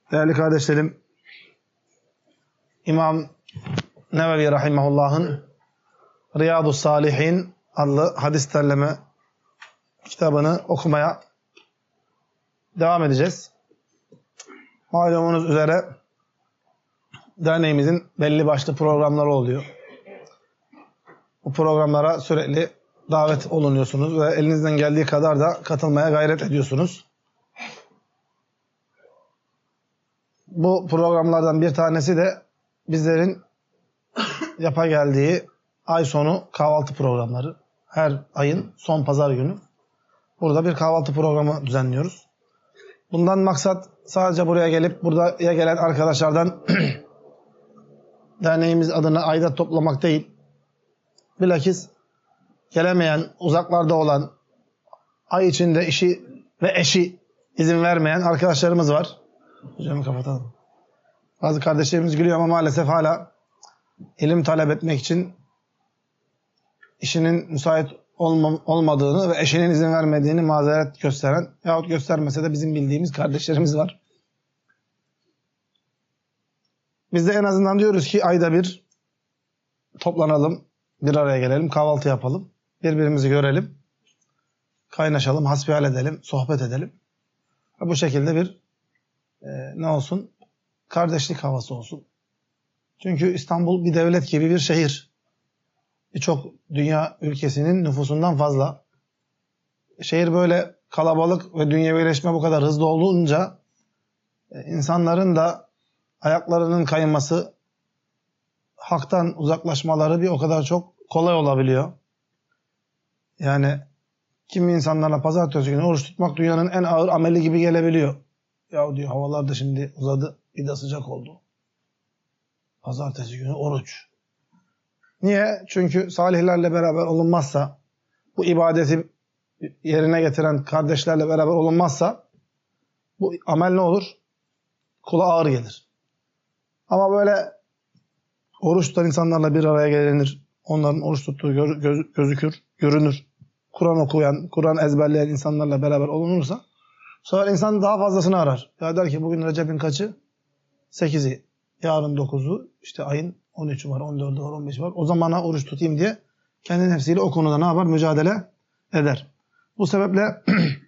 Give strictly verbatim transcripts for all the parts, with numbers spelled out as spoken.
Değerli kardeşlerim, İmam Nevevi Rahimahullah'ın Riyadus Salihin adlı hadis derleme kitabını okumaya devam edeceğiz. Malumunuz üzere derneğimizin belli başlı programları oluyor. Bu programlara sürekli davet olunuyorsunuz ve elinizden geldiği kadar da katılmaya gayret ediyorsunuz. Bu programlardan bir tanesi de bizlerin yapa geldiği ay sonu kahvaltı programları. Her ayın son pazar günü burada bir kahvaltı programı düzenliyoruz. Bundan maksat sadece buraya gelip buraya gelen arkadaşlardan derneğimiz adına aidat toplamak değil. Bilakis gelemeyen, uzaklarda olan, ay içinde işi ve eşi izin vermeyen arkadaşlarımız var. Hocamı kapatalım. Bazı kardeşlerimiz gülüyor ama maalesef hala ilim talep etmek için işinin müsait olma, olmadığını ve eşinin izin vermediğini mazeret gösteren yahut göstermese de bizim bildiğimiz kardeşlerimiz var. Biz de en azından diyoruz ki ayda bir toplanalım, bir araya gelelim, kahvaltı yapalım, birbirimizi görelim, kaynaşalım, hasbihal edelim, sohbet edelim. Ve bu şekilde bir e, ne olsun? Kardeşlik havası olsun. Çünkü İstanbul bir devlet gibi bir şehir. Birçok dünya ülkesinin nüfusundan fazla. Şehir böyle kalabalık ve dünyevileşme bu kadar hızlı olduğunca insanların da ayaklarının kayması, haktan uzaklaşmaları bir o kadar çok kolay olabiliyor. Yani kimi insanlarla pazartesi günü oruç tutmak dünyanın en ağır ameli gibi gelebiliyor. Ya diyor havalar da şimdi uzadı, bir de sıcak oldu. Pazartesi günü oruç. Niye? Çünkü salihlerle beraber olunmazsa, bu ibadeti yerine getiren kardeşlerle beraber olunmazsa, bu amel ne olur? Kula ağır gelir. Ama böyle oruç tutan insanlarla bir araya gelinir. Onların oruç tuttuğu gö- göz- gözükür, görünür. Kur'an okuyan, Kur'an ezberleyen insanlarla beraber olunursa, sonra insan daha fazlasını arar. Ya der ki bugün Recep'in kaçı? sekizi. Yarın dokuzu. İşte ayın on üçü var, on dördü var, on beşi var. O zamana oruç tutayım diye kendi nefsiyle o konuda ne yapar? Mücadele eder. Bu sebeple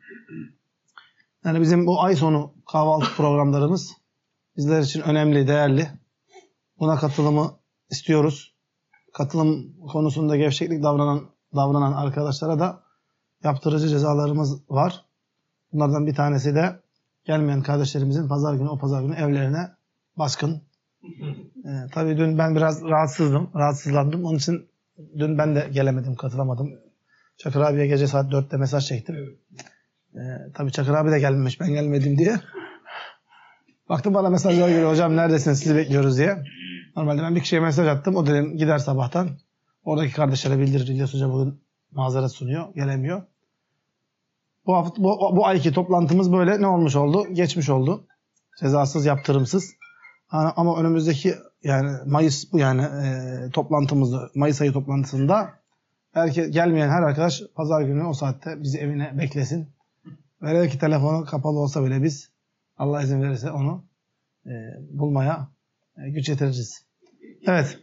yani bizim bu ay sonu kahvaltı programlarımız bizler için önemli, değerli. Buna katılımı istiyoruz. Katılım konusunda gevşeklik davranan davranan arkadaşlara da yaptırıcı cezalarımız var. Bunlardan bir tanesi de gelmeyen kardeşlerimizin pazar günü o pazar günü evlerine baskın. Ee, tabii dün ben biraz rahatsızdım, rahatsızlandım. Onun için dün ben de gelemedim, katılamadım. Çakır abiye gece saat dörtte mesaj çektim. Ee, tabii Çakır abi de gelmemiş, ben gelmedim diye. Baktım bana mesajlar geliyor, hocam neredesiniz, sizi bekliyoruz diye. Normalde ben bir kişiye mesaj attım, o dedim gider sabahtan. Oradaki kardeşlere bildirir, İlyas Hoca bugün mazeret sunuyor, gelemiyor. Bu, hafta, bu, bu ayki toplantımız böyle ne olmuş oldu? Geçmiş oldu. Cezasız, yaptırımsız. Ama önümüzdeki yani Mayıs bu yani e, toplantımızda, Mayıs ayı toplantısında herkes, gelmeyen her arkadaş pazar günü o saatte bizi evine beklesin. Velev ki telefonu kapalı olsa bile biz Allah izin verirse onu e, bulmaya e, güç yetireceğiz. Evet.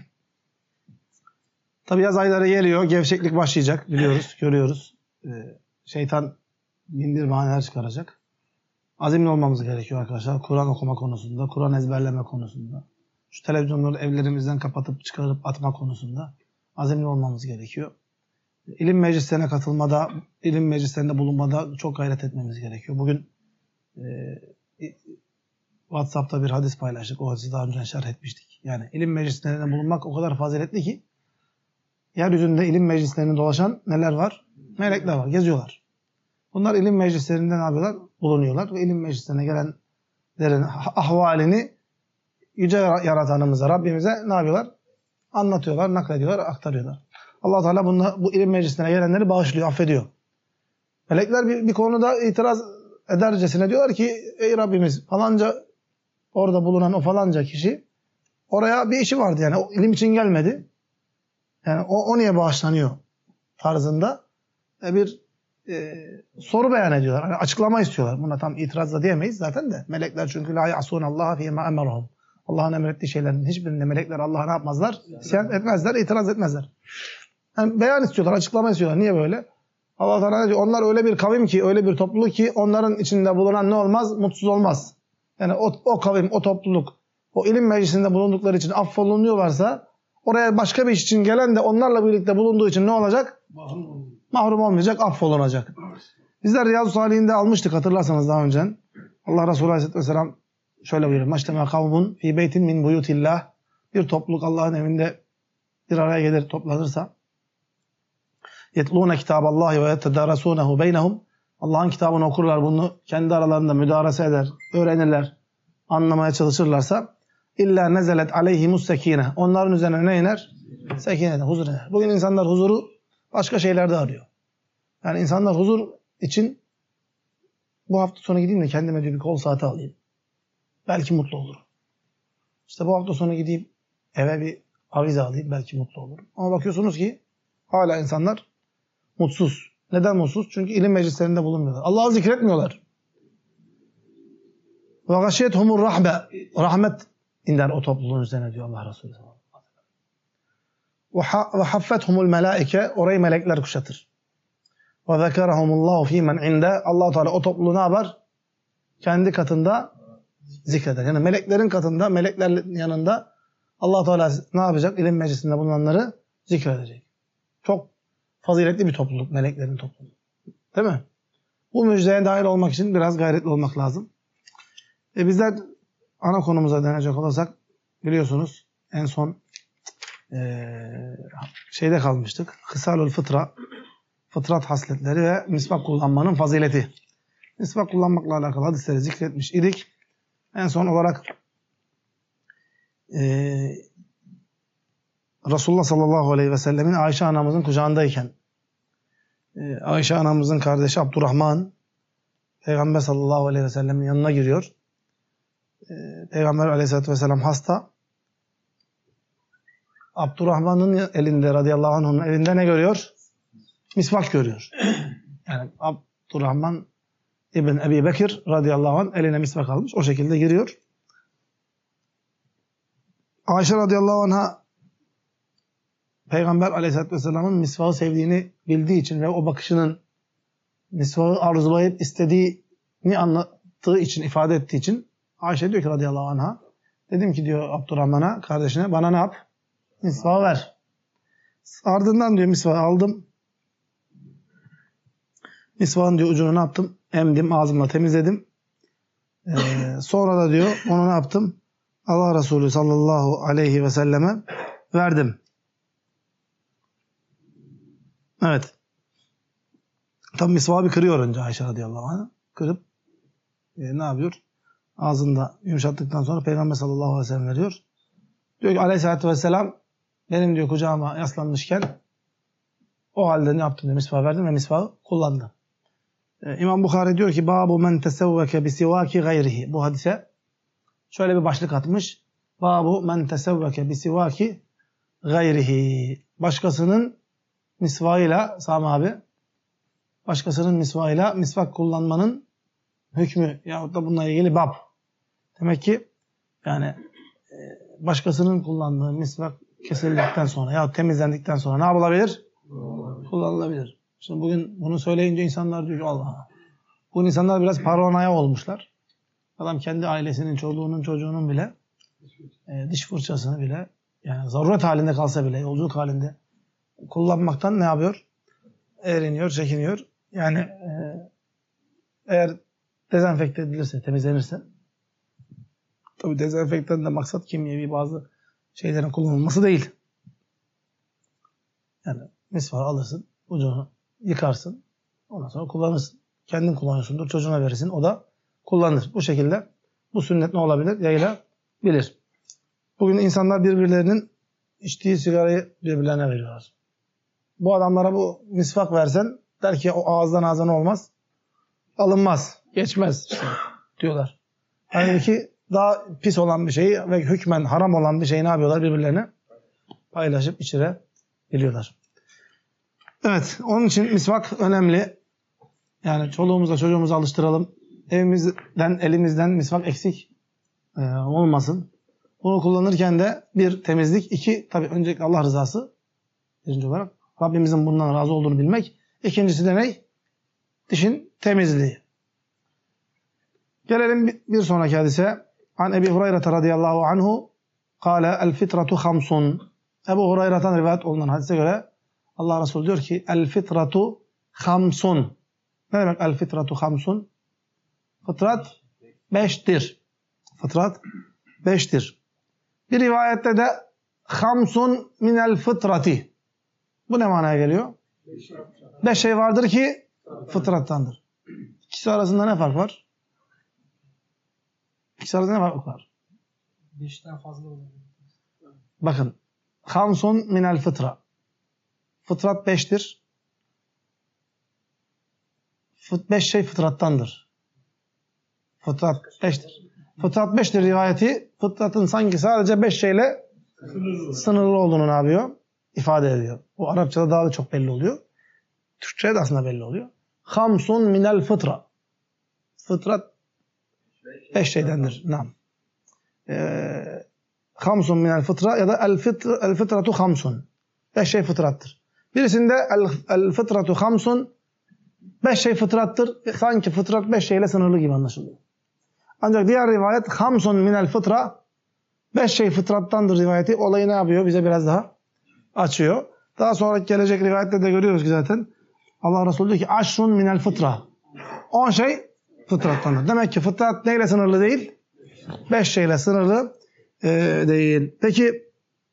Tabii yaz ayları geliyor. Gevşeklik başlayacak. Biliyoruz, görüyoruz. E, şeytan bin bir bahaneler çıkaracak. Azimli olmamız gerekiyor arkadaşlar. Kur'an okuma konusunda, Kur'an ezberleme konusunda. Şu televizyonları evlerimizden kapatıp çıkarıp atma konusunda azimli olmamız gerekiyor. İlim meclislerine katılmada, ilim meclislerinde bulunmada çok gayret etmemiz gerekiyor. Bugün e, WhatsApp'ta bir hadis paylaştık. O hadisi daha önce şerh etmiştik. Yani ilim meclislerinde bulunmak o kadar faziletli ki yeryüzünde ilim meclislerinde dolaşan neler var? Melekler var, geziyorlar. Bunlar ilim meclislerinde ne yapıyorlar? Bulunuyorlar ve ilim meclislerine gelenlerin ahvalini yüce yaratanımıza, Rabbimize ne yapıyorlar? Anlatıyorlar, naklediyorlar, aktarıyorlar. Allah Teala bunlar, bu ilim meclisine gelenleri bağışlıyor, affediyor. Melekler bir, bir konuda itiraz edercesine diyorlar ki ey Rabbimiz falanca orada bulunan o falanca kişi oraya bir işi vardı yani o ilim için gelmedi. Yani o, o niye bağışlanıyor tarzında e bir e, soru beyan ediyorlar. Yani açıklama istiyorlar. Buna tam itiraz da diyemeyiz zaten de. Melekler çünkü la ya'sunallaha fîmâ emerhum. Allah'ın emrettiği şeylerin hiçbirinde melekler Allah'a ne yapmazlar? İsyan etmezler, itiraz etmezler. Yani beyan istiyorlar, açıklama istiyorlar. Niye böyle? Allah Teala diyor, onlar öyle bir kavim ki, öyle bir topluluk ki onların içinde bulunan ne olmaz? Mutsuz olmaz. Yani o, o kavim, o topluluk, o ilim meclisinde bulundukları için affolunuyorlarsa, oraya başka bir iş için gelen de onlarla birlikte bulunduğu için ne olacak? Mahrum, Mahrum olmayacak, affolunacak. Bizler Riyazu Salihinde almıştık hatırlarsanız daha önce. Allah Resulü Aleyhisselatü Vesselam şöyle buyuruyor. Maçtema kavmun fi beytin min buyutillah. Bir topluluk Allah'ın evinde bir araya gelir, toplanırsa. Yetlûne kitâballâhi ve yetedâresûnehu beynehum. Allah'ın kitabını okurlar, bunu kendi aralarında müdarese eder, öğrenirler, anlamaya çalışırlarsa illa nezelet aleyhimus sekine. Onların üzerine ne iner? Sekine, huzur iner. Bugün insanlar huzuru başka şeylerde arıyor. Yani insanlar huzur için bu hafta sonu gideyim de kendime bir kol saati alayım. Belki mutlu olurum. İşte bu hafta sonu gideyim eve bir avize alayım, belki mutlu olurum. Ama bakıyorsunuz ki hala insanlar mutsuz. Neden mutsuz? Çünkü ilim meclislerinde bulunmuyorlar. Allah'ı zikretmiyorlar. Ve gâşiyethumur rahme. Rahmet iner o topluluğun üzerine diyor Allah Resulü sallallahu aleyhi ve sellem. Ve haffethumul melaike. Orayı melekler kuşatır. Ve zekerahumullahu fîmen inde. Allah Teala o topluluğu ne yapar? Kendi katında zikreder. Yani meleklerin katında, meleklerin yanında Allah Teala ne yapacak? İlim meclisinde bulunanları zikredecek. Çok faziletli bir topluluk, meleklerin topluluğu. Değil mi? Bu müjdeye dahil olmak için biraz gayretli olmak lazım. E bizler ana konumuza dönecek olursak biliyorsunuz en son e, şeyde kalmıştık. Hısalul fıtra, fıtrat hasletleri ve misvak kullanmanın fazileti. Misvak kullanmakla alakalı hadisleri zikretmiş idik. En son olarak e, Resulullah sallallahu aleyhi ve sellemin Ayşe anamızın kucağındayken e, Ayşe anamızın kardeşi Abdurrahman Peygamber sallallahu aleyhi ve sellemin yanına giriyor. E, Peygamber aleyhissalatü vesselam hasta. Abdurrahman'ın elinde, radıyallahu anh'ın elinde ne görüyor? Misvak görüyor. Yani Abdurrahman İbn Ebi Bekir radıyallahu anh eline misvak almış. O şekilde giriyor. Ayşe radıyallahu anh'a Peygamber aleyhissalatü vesselamın misvağı sevdiğini bildiği için ve o bakışının misvağı arzulayıp istediğini anlattığı için, ifade ettiği için Ayşe diyor ki radıyallahu anh'a, dedim ki diyor Abdurrahman'a, kardeşine, bana ne yap? Misvağı ver. Ardından diyor misvağı aldım. Misvağın diyor ucunu ne yaptım? Emdim, ağzımla temizledim. Ee, sonra da diyor onu ne yaptım? Allah Resulü sallallahu aleyhi ve selleme verdim. Evet. Tam misvağı bir kırıyor önce Ayşe radıyallahu anh. Kırıp e, ne yapıyor? Ağzında yumuşattıktan sonra Peygamber sallallahu aleyhi ve sellem veriyor. Diyor ki aleyhissalatü vesselam benim diyor kucağıma yaslanmışken o halde ne yaptım diyor, misvağı verdim ve misvağı kullandım. Ee, İmam Bukhari diyor ki babu men tesevveke bisivaki gayrihi. Bu hadise şöyle bir başlık atmış. Babu men tesevveke bisivaki gayrihi. Başkasının misvağıyla, Sami abi, başkasının misvağıyla misvak kullanmanın hükmü yahut da bununla ilgili bab. Demek ki yani başkasının kullandığı misvak kesildikten sonra yahut temizlendikten sonra ne yapılabilir? Kullanılabilir. Şimdi bugün bunu söyleyince insanlar diyor ki Allah. Bu insanlar biraz paranoya olmuşlar. Adam kendi ailesinin, çoluğunun, çocuğunun bile e, diş fırçasını bile yani zaruret halinde kalsa bile, yolculuk halinde kullanmaktan ne yapıyor? Eriniyor, çekiniyor. Yani e, eğer dezenfekte edilirse, temizlenirse, tabii dezenfekten de maksat kimyevi bazı şeylerin kullanılması değil. Yani misvağı alırsın, ucunu yıkarsın, ondan sonra kullanırsın. Kendin kullanıyorsundur, çocuğuna verirsin, o da kullanır. Bu şekilde bu sünnet ne olabilir? Yayılabilir. Bugün insanlar birbirlerinin içtiği sigarayı birbirlerine veriyorlar. Bu adamlara bu misvak versen der ki o ağızdan ağzına olmaz, alınmaz, geçmez işte, diyorlar. Halbuki daha pis olan bir şeyi ve hükmen haram olan bir şeyi ne yapıyorlar? Birbirlerine paylaşıp içire biliyorlar. Evet, onun için misvak önemli. Yani çoluğumuza çocuğumuza alıştıralım. Evimizden, elimizden misvak eksik e, olmasın. Bunu kullanırken de bir temizlik, iki tabii öncelikle Allah rızası. Birinci olarak Rabbimizin bundan razı olduğunu bilmek. İkincisi de ne? Dişin temizliği. Gelelim bir sonraki hadise. An Ebi Hureyre radıyallahu anhu kâle el fitratu hamsun. Ebu Hureyre'den rivayet olunan hadise göre Allah Resulü diyor ki el fitratu hamsun. Ne demek el fitratu hamsun? Fıtrat beştir. Fıtrat beştir. Bir rivayette de hamsun minel fıtrati. Bu ne manaya geliyor? Beş şey vardır ki fıtrattandır. İkisi arasında ne fark var? İkisi arasında ne fark var? Beşten fazla olabilir. Bakın. Hamsun minel fıtra. Fıtrat beştir. Fıt, beş şey fıtrattandır. Fıtrat beştir. Fıtrat beştir rivayeti, fıtratın sanki sadece beş şeyle sınırlı, sınırlı olduğunu ne yapıyor? İfade ediyor. Bu Arapçada daha da çok belli oluyor. Türkçe'de de aslında belli oluyor. Hamsun minel fıtra. Fıtrat beş şeydendir. Nam. Ee, hamsun minel fıtra ya da el, fıtr, el fıtratu hamsun. Beş şey fıtrattır. Birisinde el, el fıtratu hamsun. Beş şey fıtrattır. Sanki fıtrat beş şeyle sınırlı gibi anlaşılıyor. Ancak diğer rivayet hamsun minel fıtra. Beş şey fıtrattandır rivayeti. Olayı ne yapıyor? Bize biraz daha açıyor. Daha sonra gelecek rivayette de görüyoruz ki zaten. Allah Resulü diyor ki aşrun minel fıtra. On şey fıtrattandır. Demek ki fıtrat neyle sınırlı değil? Beş şeyle sınırlı e, değil. Peki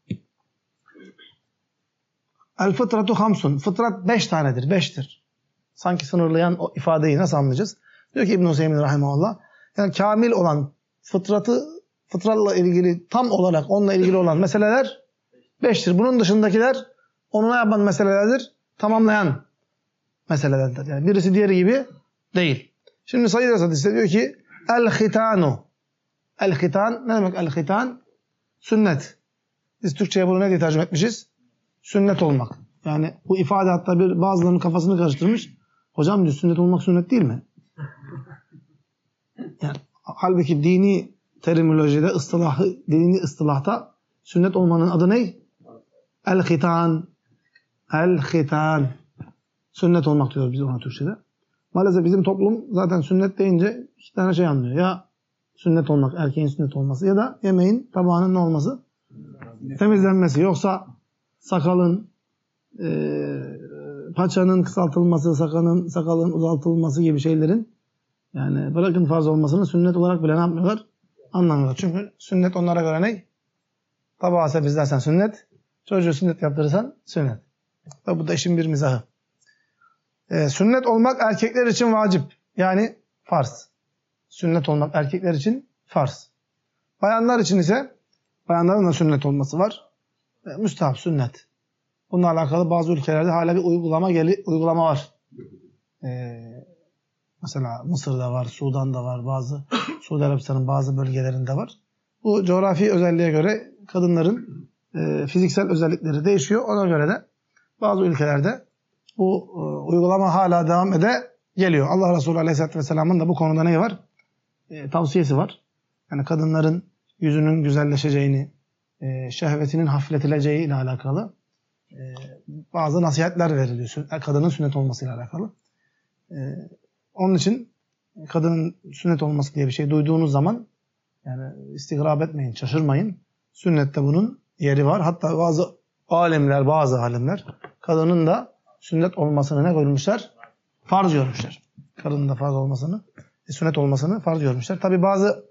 el fıtratu hamsun. Fıtrat beş tanedir. Beştir. Sanki sınırlayan o ifadeyi nasıl anlayacağız? Diyor ki İbn-i Hüseyin rahimahullah. Yani kamil olan fıtratı, fıtratla ilgili tam olarak onunla ilgili olan meseleler beştir. Bunun dışındakiler onu ne yapan meselelerdir? Tamamlayan meselelerdir. Yani birisi diğeri gibi değil. Şimdi Sayyid hadiste diyor ki el-hitanu. El-hitan ne demek el-hitan? Sünnet. Biz Türkçe'ye bunu ne diye tercüme etmişiz? Sünnet olmak. Yani bu ifade hatta bir bazılarının kafasını karıştırmış. Hocam diyor sünnet olmak sünnet değil mi? Yani halbuki dini terminolojide, ıstılahı, dini ıstılahta sünnet olmanın adı ne? El-hitan. El-hitan. Sünnet olmak diyoruz biz ona Türkçe'de. Maalesef bizim toplum zaten sünnet deyince iki tane şey anlıyor. Ya sünnet olmak, erkeğin sünnet olması ya da yemeğin, tabağının ne olması? Temizlenmesi. Yoksa sakalın, e, paçanın kısaltılması, sakalın, sakalın uzaltılması gibi şeylerin yani bırakın farz olmasını sünnet olarak bile ne yapmıyorlar? Anlamıyorlar. Çünkü sünnet onlara göre ne? Tabağı sepizlersen sünnet, çocuğu sünnet yaptırırsan sünnet. Ve bu da işin bir mizahı. Ee, sünnet olmak erkekler için vacip. Yani farz. Sünnet olmak erkekler için farz. Bayanlar için ise bayanların da sünnet olması var. Ee, müstahap, sünnet. Bununla alakalı bazı ülkelerde hala bir uygulama geli, uygulama var. Ee, mesela Mısır'da var, Sudan'da var, bazı Suudi Arabistan'ın bazı bölgelerinde var. Bu coğrafi özelliğe göre kadınların e, fiziksel özellikleri değişiyor. Ona göre de bazı ülkelerde bu e, uygulama hala devam ede geliyor. Allah Resulü Aleyhisselatü Vesselam'ın da bu konuda neyi var? E, tavsiyesi var. Yani kadınların yüzünün güzelleşeceğini, e, şehvetinin hafifletileceği ile alakalı e, bazı nasihatler veriliyor. Kadının sünnet olmasıyla alakalı. E, onun için kadının sünnet olması diye bir şey duyduğunuz zaman yani istigrab etmeyin, şaşırmayın. Sünnette bunun yeri var. Hatta bazı alimler, bazı alimler kadının da sünnet olmasını ne koymuşlar? Farz görmüşler. Kadının da farz olmasını, sünnet olmasını farz görmüşler. Tabi bazı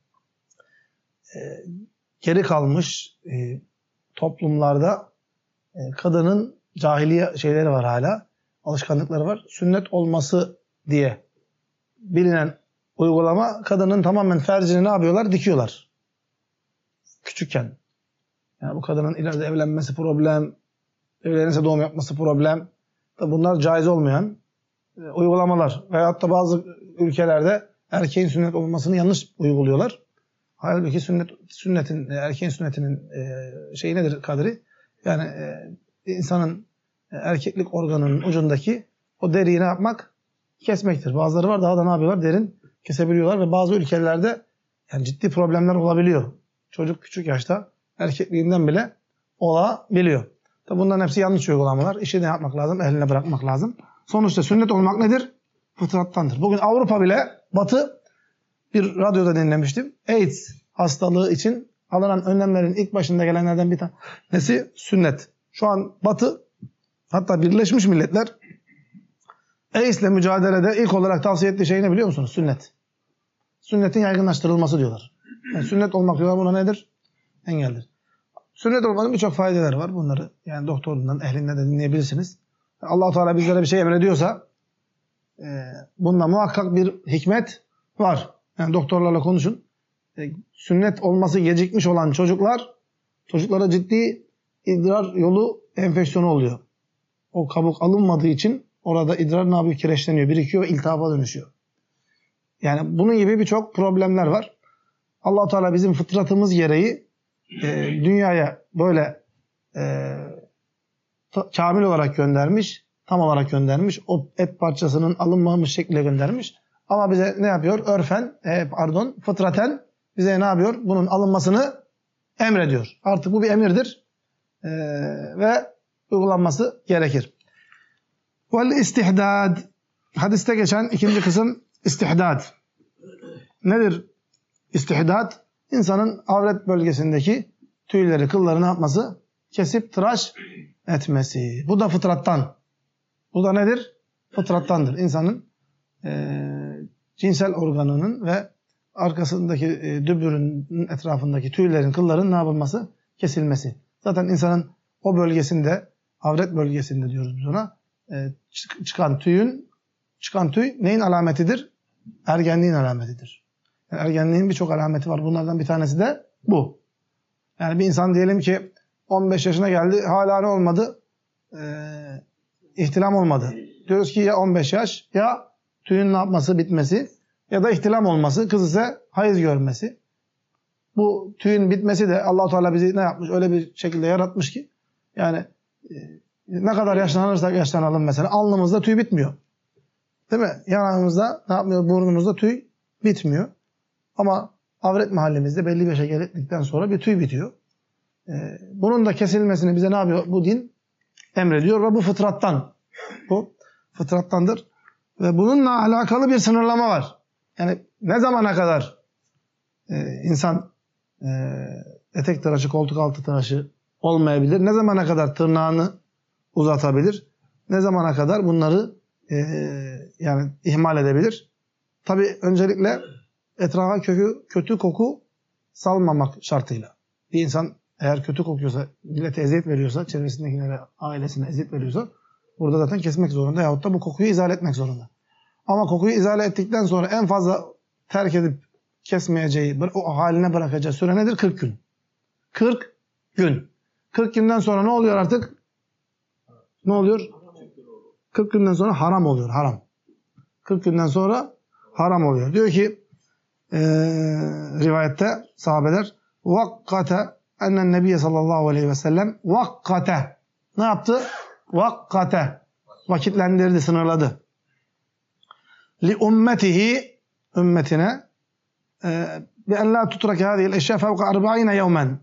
e, geri kalmış e, toplumlarda e, kadının cahiliye şeyleri var hala. Alışkanlıkları var. Sünnet olması diye bilinen uygulama kadının tamamen fercini ne yapıyorlar? Dikiyorlar. Küçükken. Yani bu kadının ileride evlenmesi problem, evlenirse doğum yapması problem. Bunlar caiz olmayan e, uygulamalar. Veyahut da bazı ülkelerde erkeğin sünnet olmasını yanlış uyguluyorlar. Halbuki sünnet, sünnetin, erkeğin sünnetinin e, şeyi nedir kadri? Yani e, insanın e, erkeklik organının ucundaki o deriyi ne yapmak? kesmektir. Bazıları var daha da ne yapıyorlar? Derin kesebiliyorlar ve bazı ülkelerde yani ciddi problemler olabiliyor. Çocuk küçük yaşta erkekliğinden bile olabiliyor. Tabi bunların hepsi yanlış uygulamalar. İşi ne yapmak lazım? Eline bırakmak lazım. Sonuçta sünnet olmak nedir? Fıtrattandır. Bugün Avrupa bile, Batı, bir radyoda dinlemiştim. AIDS hastalığı için alınan önlemlerin ilk başında gelenlerden bir tanesi sünnet. Şu an Batı, hatta Birleşmiş Milletler AIDS ile mücadelede ilk olarak tavsiye ettiği şey ne biliyor musunuz? Sünnet. Sünnetin yaygınlaştırılması diyorlar. Yani sünnet olmak diyorlar, buna nedir? Engeldir. Sünnet olmanın birçok faydaları var. Bunları yani doktorundan, ehlinden de dinleyebilirsiniz. Allah-u Teala bizlere bir şey emrediyorsa e, bunda muhakkak bir hikmet var. Yani doktorlarla konuşun. E, sünnet olması gecikmiş olan çocuklar, çocuklara ciddi idrar yolu enfeksiyonu oluyor. O kabuk alınmadığı için orada idrar ne yapıyor? Kireçleniyor, birikiyor, iltihaba dönüşüyor. Yani bunun gibi birçok problemler var. Allah-u Teala bizim fıtratımız gereği e, dünyaya böyle e, kamil olarak göndermiş, tam olarak göndermiş. O et parçasının alınmamış şekilde göndermiş. Ama bize ne yapıyor? Örfen, e, pardon, fıtraten bize ne yapıyor? Bunun alınmasını emrediyor. Artık bu bir emirdir e, ve uygulanması gerekir. Vel istihdad. Hadiste geçen ikinci kısım istihdad. Nedir istihdad? İnsanın avret bölgesindeki tüyleri, kılları ne yapması? Kesip tıraş etmesi. Bu da fıtrattan. Bu da nedir? Fıtrattandır. İnsanın e, cinsel organının ve arkasındaki e, dübürün etrafındaki tüylerin, kılların ne yapılması? Kesilmesi. Zaten insanın o bölgesinde, avret bölgesinde diyoruz biz ona, e, çıkan tüyün, çıkan tüy neyin alametidir? Ergenliğin alametidir. Yani ergenliğin birçok alameti var. Bunlardan bir tanesi de bu. Yani bir insan diyelim ki on beş yaşına geldi, hala ne olmadı? Ee, ihtilam olmadı. Diyoruz ki ya on beş yaş, ya tüyün ne yapması, bitmesi, ya da ihtilam olması, kız ise hayız görmesi. Bu tüyün bitmesi de Allah-u Teala bizi ne yapmış? Öyle bir şekilde yaratmış ki, yani e, ne kadar yaşlanırsak yaşlanalım mesela, alnımızda tüy bitmiyor. Değil mi? Yanağımızda ne yapmıyor? Burnumuzda tüy bitmiyor. Ama avret mahallemizde belli bir yaşa geldikten sonra bir tüy bitiyor. Ee, bunun da kesilmesini bize ne yapıyor? Bu din emrediyor ve bu fıtrattan. Bu fıtrattandır. Ve bununla alakalı bir sınırlama var. Yani ne zamana kadar e, insan e, etek tıraşı, koltuk altı tıraşı olmayabilir? Ne zamana kadar tırnağını uzatabilir? Ne zamana kadar bunları e, yani ihmal edebilir? Tabii öncelikle etrafa kökü, kötü koku salmamak şartıyla. Bir insan eğer kötü kokuyorsa, millete eziyet veriyorsa, çevresindekilere, ailesine eziyet veriyorsa, burada zaten kesmek zorunda yahut da bu kokuyu izale etmek zorunda. Ama kokuyu izale ettikten sonra en fazla terk edip kesmeyeceği, o haline bırakacağı süre nedir? kırk gün. kırk gün. kırk günden sonra ne oluyor artık? Ne oluyor? kırk günden sonra haram oluyor, haram. kırk günden sonra haram oluyor. Diyor ki e, rivayette sahabeler vakkate ennen nebiye sallallahu aleyhi ve sellem vakkate ne yaptı? Vakkate vakitlendirdi, sınırladı. Li ummetihi ümmetine bi en la tutrake hadihi'l eşya fevka arba'ine yevmen.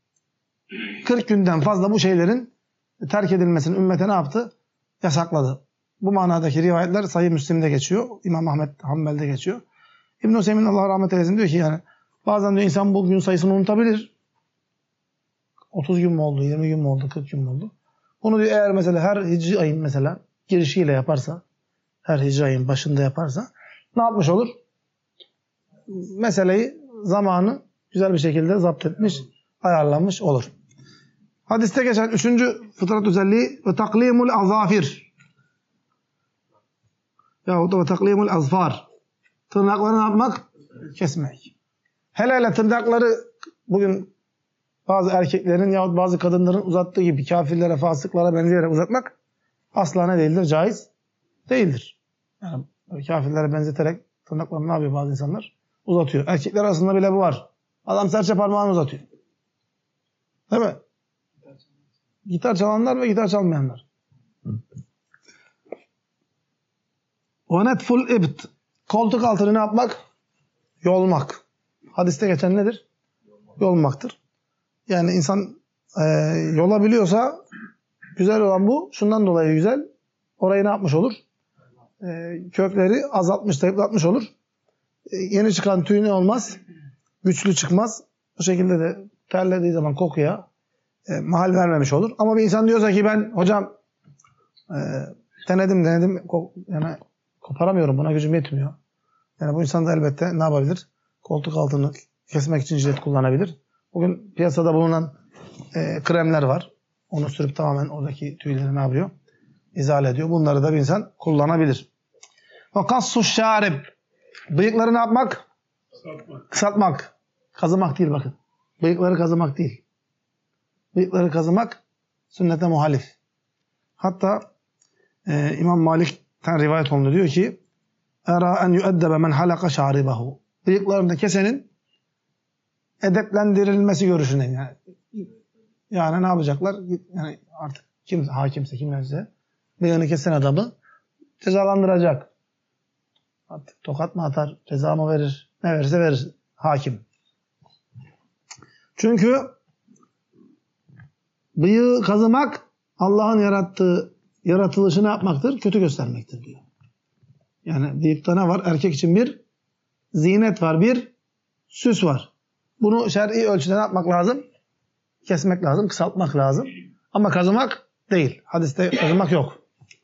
kırk günden fazla bu şeylerin terk edilmesini ümmete ne yaptı? Yasakladı. Bu manadaki rivayetler Sahih Müslim'de geçiyor. İmam Ahmed Hanbel'de geçiyor. İbn-i Hüseyin Allah rahmet eylesin diyor ki yani bazen diyor insan bu gün sayısını unutabilir. otuz gün mü oldu, yirmi gün mü oldu, kırk gün mü oldu? Bunu diyor eğer mesela her hicri ayın mesela girişiyle yaparsa, her hicri ayın başında yaparsa ne yapmış olur? Meseleyi, zamanı güzel bir şekilde zapt etmiş, ayarlanmış olur. Hadiste geçen üçüncü fıtrat özelliği ve taklimul azafir. Yahut da ve taklimul azfar. Tırnakları ne yapmak? Kesmek. Hele hele tırnakları bugün bazı erkeklerin yahut bazı kadınların uzattığı gibi kafirlere, fasıklara benzeyerek uzatmak asla ne değildir? Caiz değildir. Yani kafirlere benzeterek tırnaklarını ne yapıyor bazı insanlar? Uzatıyor. Erkekler arasında bile bu var. Adam serçe parmağını uzatıyor. Değil mi? Gitar çalanlar ve gitar çalmayanlar. Ve netful ibt. Koltuk altını ne yapmak? Yolmak. Hadiste geçen nedir? Yolmaktır. Yani insan e, yolabiliyorsa güzel olan bu. Şundan dolayı güzel. Orayı ne yapmış olur? E, kökleri azaltmış, zayıflatmış olur. E, yeni çıkan tüy ne olmaz? Güçlü çıkmaz. Bu şekilde de terlediği zaman kokuya e, mahal vermemiş olur. Ama bir insan diyorsa ki ben hocam e, denedim denedim ko- yani koparamıyorum. Buna gücüm yetmiyor. Yani bu insan da elbette ne yapabilir? Koltuk altını kesmek için jilet kullanabilir. Bugün piyasada bulunan e, kremler var. Onu sürüp tamamen oradaki tüyleri ne yapıyor? İzale ediyor. Bunları da bir insan kullanabilir. Ve kassu şarib. Bıyıkları ne yapmak? Kısaltmak. Kısaltmak. Kazımak değil bakın. Bıyıkları kazımak değil. Bıyıkları kazımak sünnete muhalif. Hatta e, İmam Malik'ten rivayet olunur diyor ki Era en yueddebe men halaka şaribahu. Bıyıklarını kesenin edeplendirilmesi görüşündeyim. Yani, yani ne yapacaklar? Yani artık kim hakimse kimse bıyığını kesen adamı cezalandıracak. Artık tokat mı atar, ceza mı verir, ne verirse verir hakim. Çünkü bıyığı kazımak Allah'ın yarattığı yaratılışı ne yapmaktır? Kötü göstermektir diyor. Yani bıyıkta ne var? Erkek için bir zinet var, bir süs var. Bunu şer'i ölçüde ne yapmak lazım? Kesmek lazım, kısaltmak lazım. Ama kazımak değil. Hadiste kazımak yok.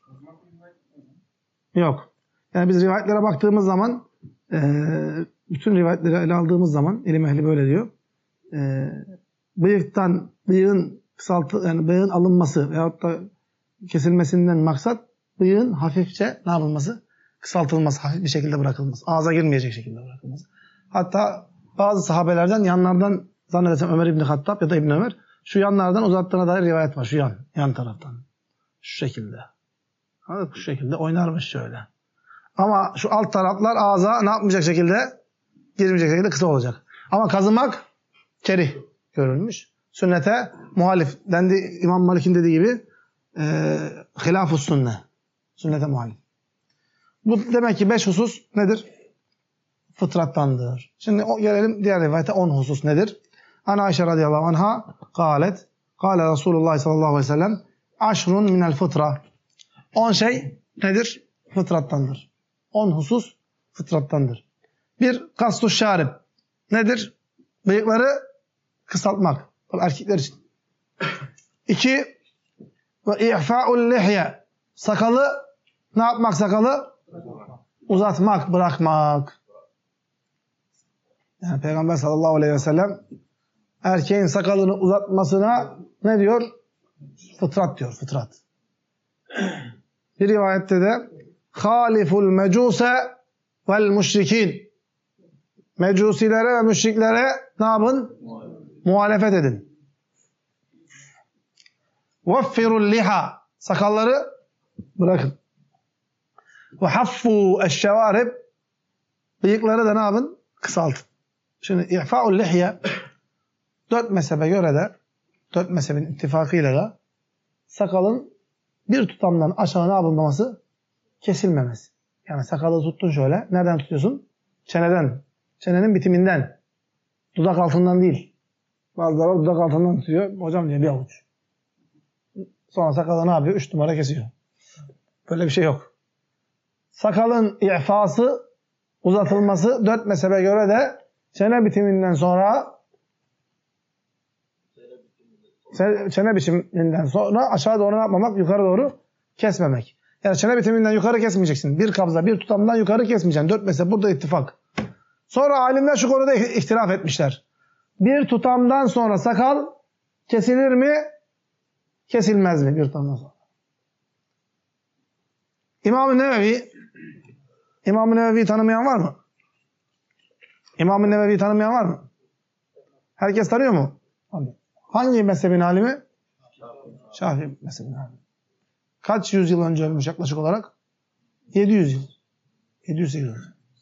Yok. Yani biz rivayetlere baktığımız zaman e, bütün rivayetleri ele aldığımız zaman ilim ehli böyle diyor. E, bıyıktan, bıyığın kısaltı, yani bıyığın alınması veyahut da kesilmesinden maksat bıyığın hafifçe ne yapılması? Kısaltılması, hafif bir şekilde bırakılması. Ağza girmeyecek şekilde bırakılması. Hatta bazı sahabelerden yanlardan zannedersem Ömer İbni Hattab ya da İbni Ömer şu yanlardan uzattığına dair rivayet var. Şu yan, yan taraftan. Şu şekilde. Şu şekilde oynarmış şöyle. Ama şu alt taraflar ağza ne yapmayacak şekilde? Girmeyecek şekilde kısa olacak. Ama kazımak kerih görülmüş. Sünnete muhalif. Dendi İmam Malik'in dediği gibi e, hilaf-ı sünne. Sünnete muhalif. Bu demek ki beş husus nedir? Fıtrattandır. Şimdi o, gelelim diğer rivayete on husus nedir? Ana Ayşe radıyallahu anha kâlet. Kâle Resulullah sallallahu aleyhi ve sellem aşrun minel fıtra. on şey nedir? Fıtrattandır. on husus fıtrattandır. Bir, kastu şarib. Nedir? Bıyıkları kısaltmak. Erkekler için. İki, ve i'fa'ul lihye. Sakalı ne yapmak sakalı? Uzatmak, bırakmak. Yani Peygamber sallallahu aleyhi ve sellem erkeğin sakalını uzatmasına ne diyor? Fıtrat diyor, fıtrat. Bir rivayette de haliful mecuse vel müşrikin. Mecusilere ve müşriklere ne yapın? Muhalefet edin. Veffirul liha. Sakalları bırakın. Ve haffu eşşevarib. Bıyıkları da ne yapın? Kısaltın. Şimdi i'fa'ul lihye dört mezhebe göre de dört mezhebin ittifakıyla da sakalın bir tutamdan aşağı ne yapılmaması? Kesilmemesi. Yani sakalı tuttun şöyle. Nereden tutuyorsun? Çeneden. Çenenin bitiminden. Dudak altından değil. Bazıları dudak altından tutuyor. Hocam diye bir avuç. Sonra sakalı ne yapıyor? Üç numara kesiyor. Böyle bir şey yok. Sakalın i'fası, uzatılması dört mezhebe göre de çene bitiminden sonra çene bitiminden sonra aşağı doğru ne yapmamak? Yukarı doğru kesmemek. Yani çene bitiminden yukarı kesmeyeceksin. Bir kabza, bir tutamdan yukarı kesmeyeceksin. Dört mezhep burada ittifak. Sonra alimler şu konuda ihtilaf etmişler. Bir tutamdan sonra sakal kesilir mi? Kesilmez mi bir tutamdan sonra? İmam-ı Nevevi İmam-ı Nevevi'yi tanımayan var mı? İmam-ı Nevevi'yi tanımayan var mı? Herkes tanıyor mu? Hangi mezhebin alimi? Şafii mezhebin alimi. Kaç yüzyıl önce ölmüş yaklaşık olarak? yedi yüz yıl. yedi yüz yıl.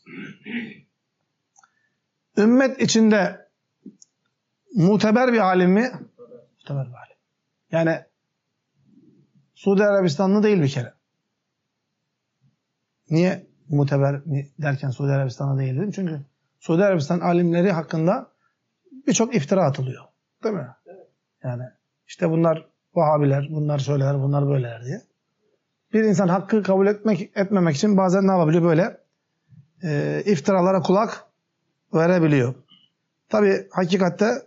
Ümmet içinde muteber bir alim mi? Muteber bir alim. Yani Suudi Arabistanlı değil bir kere. Niye? muteber mi derken Suudi Arabistan'a değil dedim. Çünkü Suudi Arabistan alimleri hakkında birçok iftira atılıyor. Değil mi? Evet. Yani işte bunlar Vahabiler, bunlar şöyleler, bunlar böyleler diye. Bir insan hakkı kabul etmek etmemek için bazen ne yapabiliyor? Böyle e, iftiralara kulak verebiliyor. Tabi hakikatte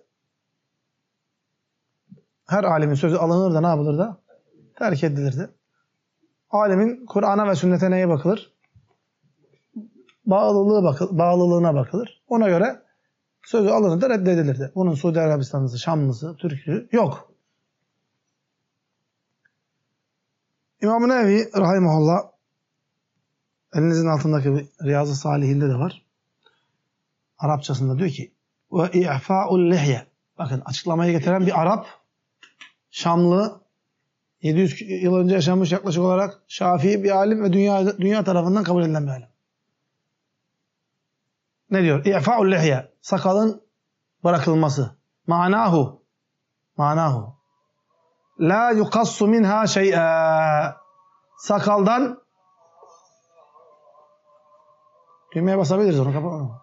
her alimin sözü alınır da ne yapılır da? Terk edilir de. Alimin Kur'an'a ve sünnete neye bakılır? Bağlılığı bakıl, bağlılığına bakılır. Ona göre sözü alınır da reddedilir de. Bunun Suudi Arabistanlısı, Şamlısı, Türk'ü yok. İmam-ı Nevevi rahimahullah, elinizin altındaki bir Riyazu Salihinde de var. Arapçasında diyor ki ve i'fa'ul lihye. Bakın açıklamayı getiren bir Arap, Şamlı, yedi yüz yıl önce yaşamış yaklaşık olarak Şafii bir alim ve dünya dünya tarafından kabul edilen bir alim. Ne diyor? İ'fa'ul lihye. Sakalın bırakılması. Manahu. Manahu. La yukassu minha şey'a. Sakaldan düğmeye basabiliriz, onu kapatalım.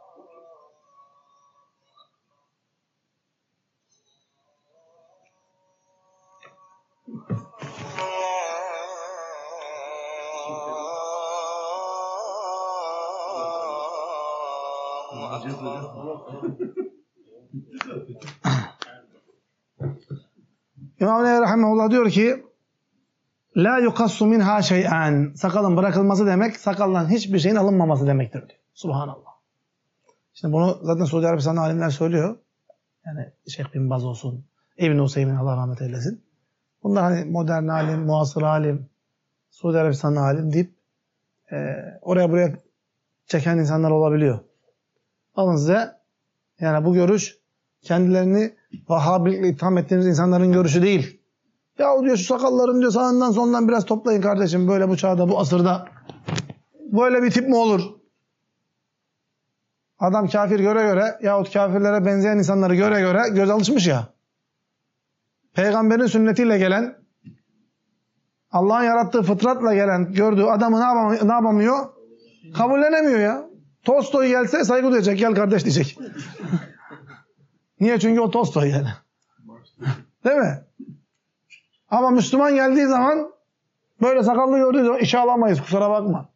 İmam-ı Nevevi rahimehullah diyor ki la yukassu minha şey'an. Sakalın bırakılması demek, sakaldan hiçbir şeyin alınmaması demektir diyor. Subhanallah. Şimdi bunu zaten Suudi Arabistan'da alimler söylüyor. Yani Şeyh Bin Baz olsun, İbn-i Hüseyin Allah rahmet eylesin. Bunlar hani modern alim, muasır alim, Suudi Arabistan'da alim deyip e, oraya buraya çeken insanlar olabiliyor. Alın size, yani bu görüş kendilerini Vahhabilikle itham ettiğiniz insanların görüşü değil. Ya diyor şu sakalların diyor sağından sondan biraz toplayın kardeşim, böyle bu çağda, bu asırda. Böyle bir tip mi olur? Adam kafir göre göre yahut kafirlere benzeyen insanları göre göre göz alışmış ya. Peygamberin sünnetiyle gelen, Allah'ın yarattığı fıtratla gelen gördüğü adamı ne yapamıyor? Ne yapamıyor? Kabullenemiyor ya. Tolstoy gelse saygı duyacak. Gel kardeş diyecek. Niye? Çünkü o Tolstoy yani. Değil mi? Ama Müslüman geldiği zaman böyle sakallı gördüğü zaman işe alamayız. Kusura bakma.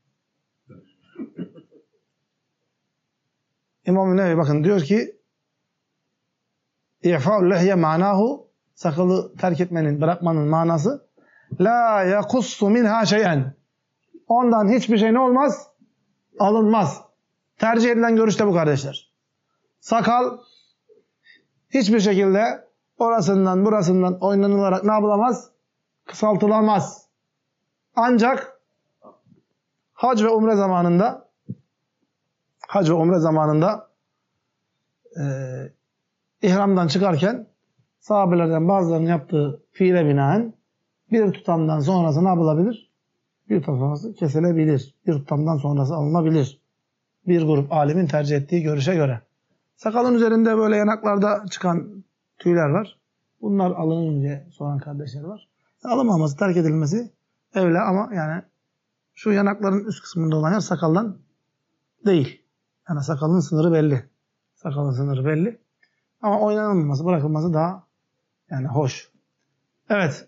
İmam-ı Nevevi bakın diyor ki İ'fa'ul lehye manahu, sakalı terk etmenin, bırakmanın manası la yakussu minha şey'en. Ondan hiçbir şey ne olmaz? Alınmaz. Tercih edilen görüş de bu kardeşler. Sakal hiçbir şekilde orasından burasından oynanılarak ne yapılamaz? Kısaltılamaz. Ancak hac ve umre zamanında hac ve umre zamanında e, ihramdan çıkarken sahabelerden bazılarının yaptığı fiile binaen bir tutamdan sonrası ne yapılabilir? Bir tutam sonrası kesilebilir. Bir tutamdan sonrası alınabilir. Bir grup alimin tercih ettiği görüşe göre. Sakalın üzerinde böyle yanaklarda çıkan tüyler var. Bunlar alınır diye soran kardeşler var. Alınmaması, terk edilmesi evla ama yani şu yanakların üst kısmında olan yer sakaldan değil. Yani sakalın sınırı belli. Sakalın sınırı belli. Ama oynanılmaması, bırakılması daha yani hoş. Evet.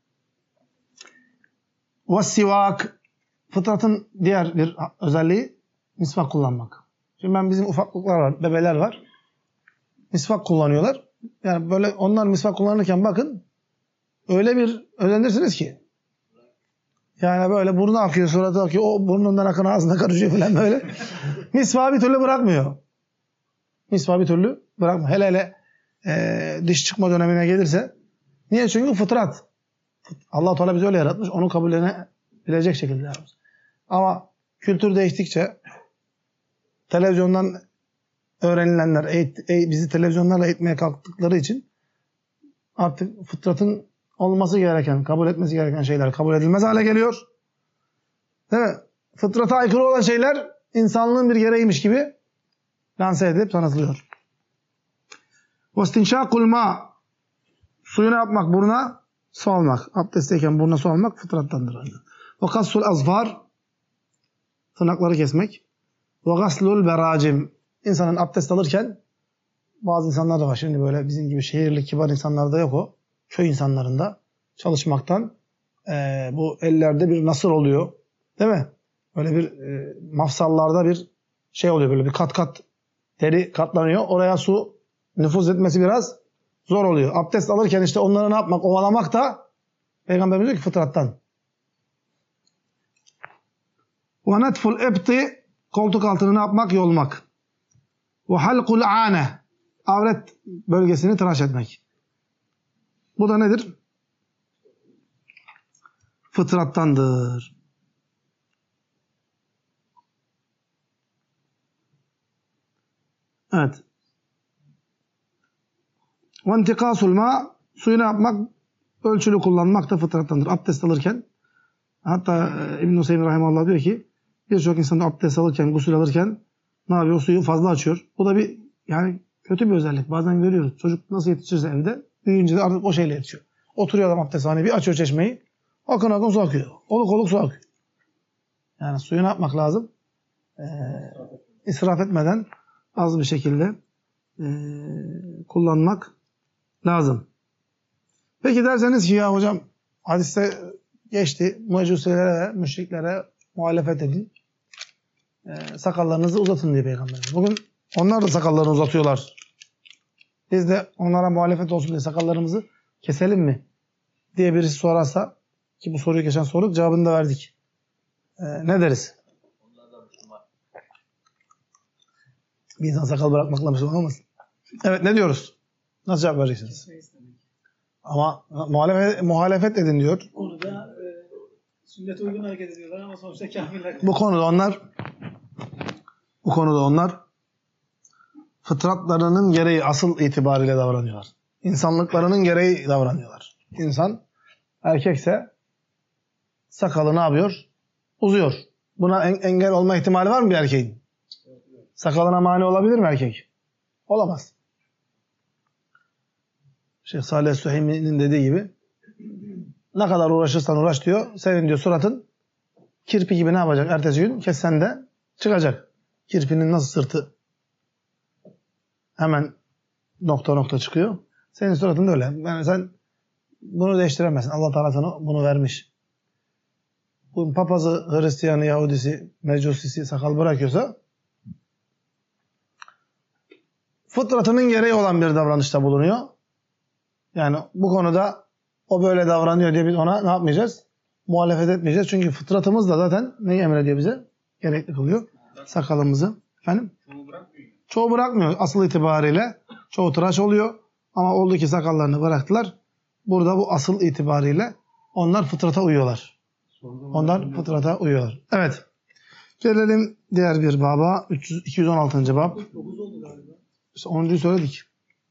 Vessivak, fıtratın diğer bir özelliği misvak kullanmak. Şimdi ben bizim ufaklıklar var, bebeler var. Misvak kullanıyorlar. Yani böyle onlar misvak kullanırken bakın öyle bir özenirsiniz ki. Yani böyle burnu akıyor, suratı akıyor, o burnundan akın ağzına karışıyor falan böyle. Misvağı bir türlü bırakmıyor. Misvağı bir türlü bırakmıyor. Hele hele e, diş çıkma dönemine gelirse. Niye? Çünkü fıtrat. Allah-u Teala bizi öyle yaratmış. Onu kabullenebilecek şekilde yaratmış. Ama kültür değiştikçe televizyondan öğrenilenler eğit, e, bizi televizyonlarla eğitmeye kalktıkları için artık fıtratın olması gereken, kabul etmesi gereken şeyler kabul edilmez hale geliyor. Değil mi? Fıtrata aykırı olan şeyler insanlığın bir gereğiymiş gibi lanse edilip tanıtılıyor. وَاسْتِنْشَاقُ الْمَا Suyunu yapmak, buruna su almak. Abdestteyken buruna su almak fıtrattandır. وَقَصُّ الْاَظْفَارِ Tırnakları kesmek. Ve gaslul beracim. İnsanın abdest alırken bazı insanlar da var. Şimdi böyle bizim gibi şehirli kibar insanlarda yok o. Köy insanlarında çalışmaktan e, bu ellerde bir nasır oluyor. Değil mi? Böyle bir e, mafsallarda bir şey oluyor. Böyle bir kat kat deri katlanıyor. Oraya su nüfuz etmesi biraz zor oluyor. Abdest alırken işte onları ne yapmak? Ovalamak da Peygamberimiz diyor ki fıtrattan. Ve netful ebti, koltuk altını ne yapmak? Yolmak. Ve halkul ane, avret bölgesini tıraş etmek. Bu da nedir? Fıtrattandır. Evet. Ve intikasul ma, suyu ne yapmak? Ölçülü kullanmak da fıtrattandır. Abdest alırken, hatta İbn-i Hüseyin Rahimallah diyor ki, birçok insan da abdest alırken, gusül alırken ne yapıyor? Suyu fazla açıyor. Bu da bir yani kötü bir özellik. Bazen görüyoruz. Çocuk nasıl yetişirse evde, büyüyünce de artık o şeyle yetişiyor. Oturuyor adam abdesthane, bir açıyor çeşmeyi, akın akın su akıyor. Oluk oluk su akıyor. Yani suyu ne yapmak lazım? Ee, israf etmeden az bir şekilde e, kullanmak lazım. Peki derseniz ki ya hocam hadiste geçti. Mecusilere ve müşriklere muhalefet edin. E, sakallarınızı uzatın diye Peygamberimiz. Bugün onlar da sakallarını uzatıyorlar. Biz de onlara muhalefet olsun diye sakallarımızı keselim mi diye birisi sorarsa, ki bu soruyu geçen sorduk, cevabını da verdik. E, ne deriz? Bir insan sakal bırakmakla Müslüman olmasın. Evet, ne diyoruz? Nasıl cevap vereceksiniz? Ama muhalefet, muhalefet edin diyor. Bu konuda e, sünnete uygun hareket ediyorlar ama sonuçta kafirler. Bu konuda onlar bu konuda onlar fıtratlarının gereği asıl itibariyle davranıyorlar. İnsanlıklarının gereği davranıyorlar. İnsan erkekse sakalı ne yapıyor? Uzuyor. Buna en, engel olma ihtimali var mı bir erkeğin? Sakalına mani olabilir mi erkek? Olamaz. Şeyh Salih Süheymi'nin dediği gibi ne kadar uğraşırsan uğraş diyor. Senin diyor suratın kirpi gibi ne yapacak? Ertesi gün kessen de çıkacak. Kirpinin nasıl sırtı hemen nokta nokta çıkıyor. Senin suratın da öyle. Yani sen bunu değiştiremezsin. Allah Teala sana bunu vermiş. Bu papazı, Hristiyanı, Yahudisi, Mecusisi sakal bırakıyorsa fıtratının gereği olan bir davranışta bulunuyor. Yani bu konuda o böyle davranıyor diye biz ona ne yapmayacağız? Muhalefet etmeyeceğiz. Çünkü fıtratımız da zaten neyi emrediyor bize? Gerekli kılıyor. Sakalımızı. Efendim? Çoğu bırakmıyor. Çoğu bırakmıyor asıl itibariyle. Çoğu tıraş oluyor. Ama oldu ki sakallarını bıraktılar. Burada bu asıl itibariyle onlar fıtrata uyuyorlar. Onlar fıtrata uyuyorlar. Evet. Gelelim diğer bir baba. üç yüz, iki yüz on altıncı bab. dokuz oldu galiba. İşte onuncuyu söyledik.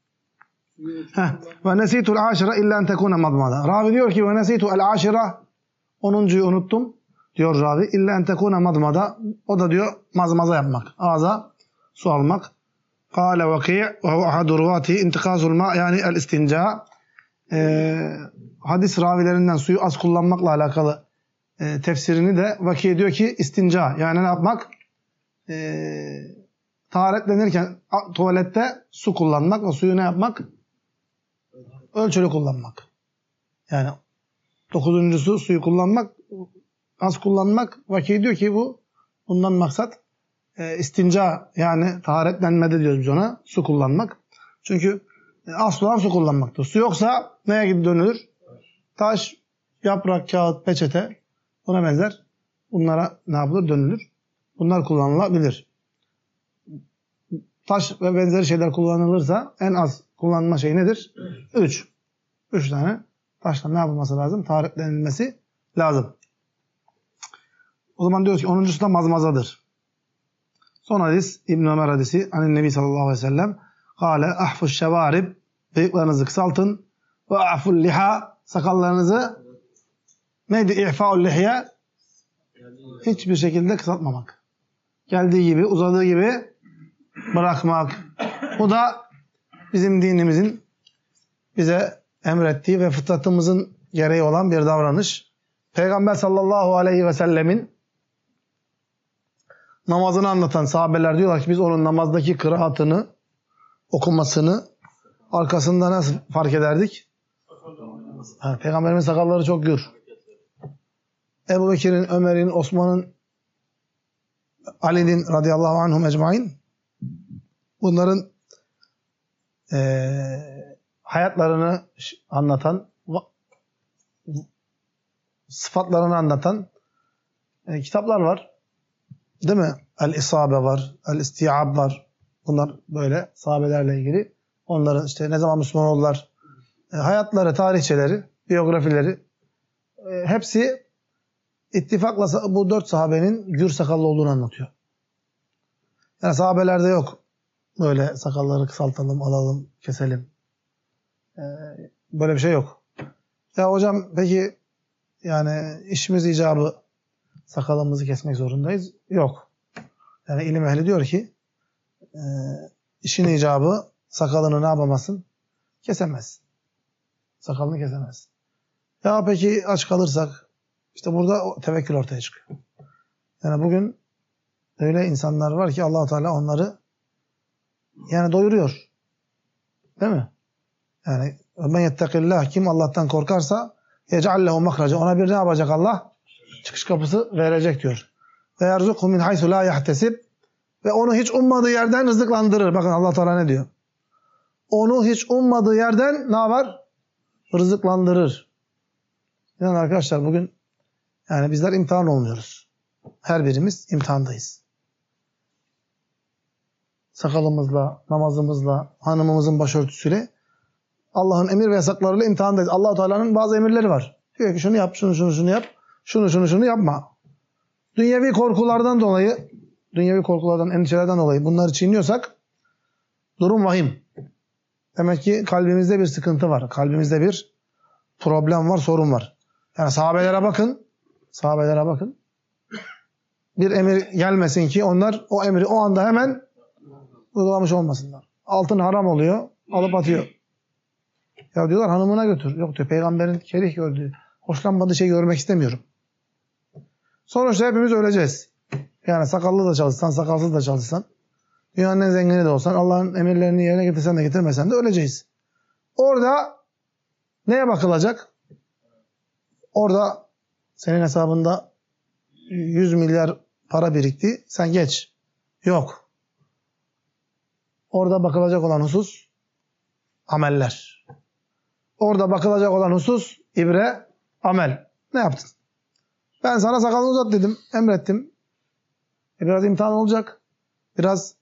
Ve nesitul aşira illa en tekune madmada. Ravi diyor ki ve nesitul aşira, onuncuyu unuttum diyor ravi. İlla en tekune madmada. O da diyor mazmaza yapmak. Ağza su almak. Kâle vakî ve huve ahadu ruvâti intikâzul mâ, yani el istinca. Ee, hadis ravilerinden suyu az kullanmakla alakalı e, tefsirini de Vakî diyor ki istinca, yani ne yapmak? Ee, taharetlenirken tuvalette su kullanmak ve suyu ne yapmak? Ölçülü kullanmak. Yani dokuzuncusu suyu kullanmak, az kullanmak. Vakî diyor ki bu, bundan maksat e, istinca, yani taharetlenmede diyoruz biz ona, su kullanmak. Çünkü e, asıl olan su kullanmaktır. Su yoksa neye gibi dönülür? Taş, yaprak, kağıt, peçete, buna benzer. Bunlara ne yapılır? Dönülür. Bunlar kullanılabilir. Taş ve benzeri şeyler kullanılırsa en az kullanma şey nedir? Üç. Üç tane taşla ne yapılması lazım? Taharetlenilmesi lazım. O zaman diyoruz ki onuncusu da mazmazadır. Son hadis İbn Ömer hadisi. Hani Nebi sallallahu aleyhi ve sellem kâle ahfuş şevarib, bıyıklarınızı kısaltın, ve ahful liha, sakallarınızı neydi? İhfa'ul lihye, hiçbir şekilde kısaltmamak. Geldiği gibi, uzadığı gibi bırakmak. Bu da bizim dinimizin bize emrettiği ve fıtratımızın gereği olan bir davranış. Peygamber sallallahu aleyhi ve sellemin namazını anlatan sahabeler diyorlar ki biz onun namazdaki kıraatını, okumasını arkasında nasıl fark ederdik? Ha, Peygamberimiz sakalları çok gür. Ebu Bekir'in, Ömer'in, Osman'ın, Ali'nin radıyallahu anhum ecmain bunların e, hayatlarını anlatan, sıfatlarını anlatan e, kitaplar var. Değil mi? El-İsabe var, El-İstiab var. Bunlar böyle sahabelerle ilgili. Onların işte ne zaman Müslüman oldular, e, hayatları, tarihçeleri, biyografileri e, hepsi ittifakla bu dört sahabenin gür sakallı olduğunu anlatıyor. Yani sahabelerde yok. Böyle sakalları kısaltalım, alalım, keselim. Ee, böyle bir şey yok. Ya hocam peki yani işimiz icabı sakalımızı kesmek zorundayız. Yok. Yani ilim ehli diyor ki e, işin icabı sakalını ne yapamazsın? Kesemezsin. Sakalını kesemezsin. Ya peki aç kalırsak işte burada tevekkül ortaya çıkıyor. Yani bugün öyle insanlar var ki Allah-u Teala onları yani doyuruyor. Değil mi? Yani men yettekillah, kim Allah'tan korkarsa yec'al lehu mahraca, ona bir ne yapacak Allah? Çıkış kapısı verecek diyor. Ve yerzukhu min haysu la yahtesib, ve onu hiç ummadığı yerden rızıklandırır. Bakın Allah Teala ne diyor? Onu hiç ummadığı yerden ne yapar? Rızıklandırır. Yani arkadaşlar bugün yani bizler imtihan olmuyoruz. Her birimiz imtihandayız. Sakalımızla, namazımızla, hanımımızın başörtüsüyle, Allah'ın emir ve yasaklarıyla imtihandayız. Allah-u Teala'nın bazı emirleri var. Diyor ki şunu yap, şunu şunu şunu yap, şunu şunu şunu yapma. Dünyevi korkulardan dolayı, dünyevi korkulardan, endişelerden dolayı bunları çiğniyorsak durum vahim. Demek ki kalbimizde bir sıkıntı var. Kalbimizde bir problem var, sorun var. Yani sahabelere bakın, sahabelere bakın. Bir emir gelmesin ki onlar o emri o anda hemen uygulamış olmasınlar. Altın haram oluyor, alıp atıyor. Ya diyorlar hanımına götür. Yok diyor, peygamberin kerih gördüğü, hoşlanmadığı şeyi görmek istemiyorum. Sonuçta hepimiz öleceğiz. Yani sakallı da çalışsan, sakalsız da çalışsan, dünyanın en zengini de olsan, Allah'ın emirlerini yerine getirsen de getirmesen de öleceğiz. Orada neye bakılacak? Orada senin hesabında yüz milyar para birikti, sen geç. Yok. Orada bakılacak olan husus ameller. Orada bakılacak olan husus ibre, amel. Ne yaptın? Ben sana sakalını uzat dedim, emrettim. E biraz imtihan olacak. Biraz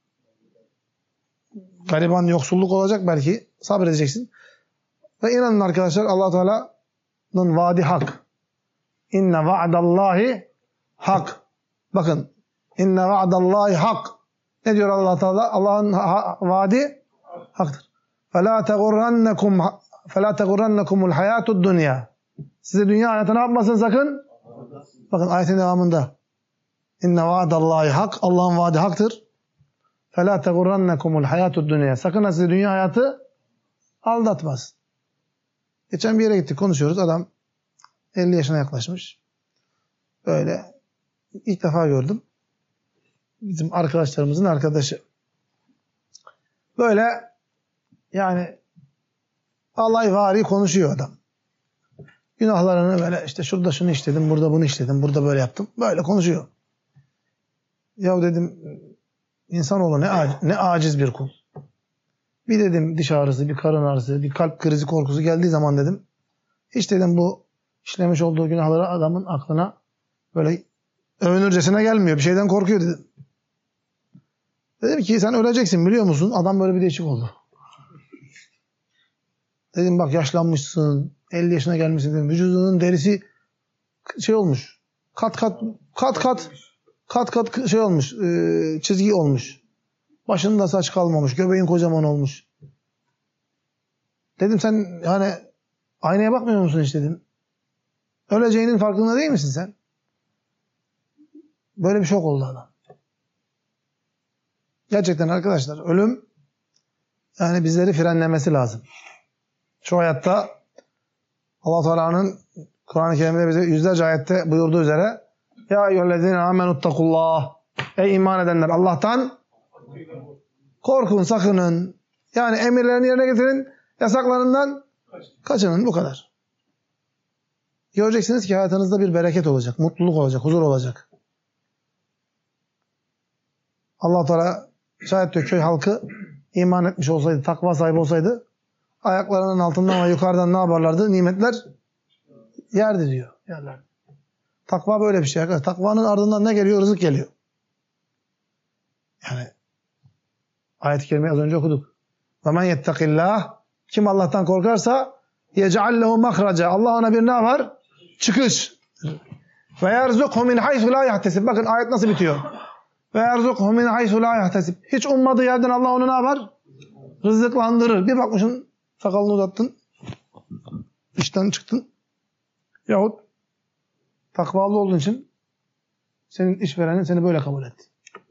gariban, yoksulluk olacak belki. Sabredeceksin. Ve inanın arkadaşlar, Allah Teala'nın vaadi hak. İnne va'dallahi hak. Bakın. İnne va'dallahi hak. Ne diyor Allah Teala? Allah'ın vaadi haktır. فَلَا تَغُرَّنَّكُمْ فَلَا تَغُرَّنَّكُمُ الْحَيَاتُ الدُّنْيَا. Size dünya hayatı ne yapmasın sakın? Bakın ayetin devamında. İnne va'dallahi hak. Allah'ın vaadi haktır. فَلَا تَغُرَّنَّكُمُ الْحَيَاتُ الدُّنْيَا. Sakın size dünya hayatı aldatmaz. Geçen bir yere gittik, konuşuyoruz. Adam elli yaşına yaklaşmış. Böyle ilk defa gördüm. Bizim arkadaşlarımızın arkadaşı. Böyle yani alayvari konuşuyor adam. Günahlarını böyle işte şurada şunu işledim, burada bunu işledim, burada böyle yaptım. Böyle konuşuyor. Ya dedim insanoğlu ne, ne aciz bir kul. Bir dedim diş ağrısı, bir karın ağrısı, bir kalp krizi korkusu geldiği zaman dedim hiç dedim bu işlemiş olduğu günahları adamın aklına böyle övünürcesine gelmiyor. Bir şeyden korkuyor dedim. Dedim ki sen öleceksin biliyor musun? Adam böyle bir değişik oldu. Dedim bak yaşlanmışsın, elli yaşına gelmişsin dedim. Vücudunun derisi şey olmuş. Kat kat kat kat kat kat şey olmuş, e, çizgi olmuş. Başında saç kalmamış, göbeğin kocaman olmuş. Dedim sen hani aynaya bakmıyor musun hiç dedim. Öleceğinin farkında değil misin sen? Böyle bir şok oldu adam. Gerçekten arkadaşlar ölüm yani bizleri frenlemesi lazım. Şu hayatta Allah Teala'nın Kur'an-ı Kerim'de bize yüzlerce ayette buyurduğu üzere ya eyyühellezine amenuttakullah, Ey iman edenler Allah'tan korkun, sakının. Yani emirlerini yerine getirin, yasaklarından kaçının. Bu kadar. Göreceksiniz ki hayatınızda bir bereket olacak, mutluluk olacak, huzur olacak. Allah Teala şayet diyor köy halkı iman etmiş olsaydı, takva sahibi olsaydı ayaklarının altından ve yukarıdan ne yaparlardı? Nimetler yerdi diyor. Yerler. Takva böyle bir şey arkadaşlar. Takvanın ardından ne geliyor? Rızık geliyor. Yani ayet-i kerimeyi az önce okuduk. وَمَنْ يَتَّقِ اللّٰهِ Kim Allah'tan korkarsa يَجْعَلْ لَهُ مَخْرَجًا Allah ona bir ne var? Çıkış. وَيَرْزُقْهُ مِنْ حَيْثُ لَا يَحْتَسِبْ Bakın ayet nasıl bitiyor? وَيَرْزُقْهُ مِنْ حَيْثُ لَا يَحْتَسِبْ Hiç ummadığı yerden Allah onu ne yapar? Rızıklandırır. Bir bakmışsın sakalını uzattın. İşten çıktın. Yahut takvalı olduğun için senin işverenin seni böyle kabul etti.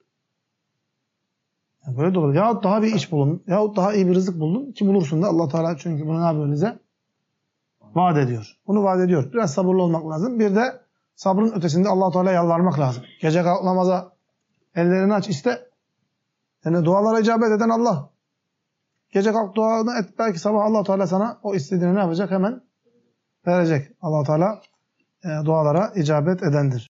Yani böyle de olur. Yahut daha bir iş bulun. Yahut daha iyi bir rızık buldun. Ki bulursun da Allah Teala çünkü bunu ne yapıyor bize? Vaat ediyor. Bunu vaat ediyor. Biraz sabırlı olmak lazım. Bir de sabrın ötesinde Allah Teala yalvarmak lazım. Gece kalk namaza ellerini aç iste. Yani dualara icabet eden Allah. Gece kalk duanı et. Belki sabah Allah Teala sana o istediğini ne yapacak? Hemen verecek. Allah Teala e, dualara icabet edendir.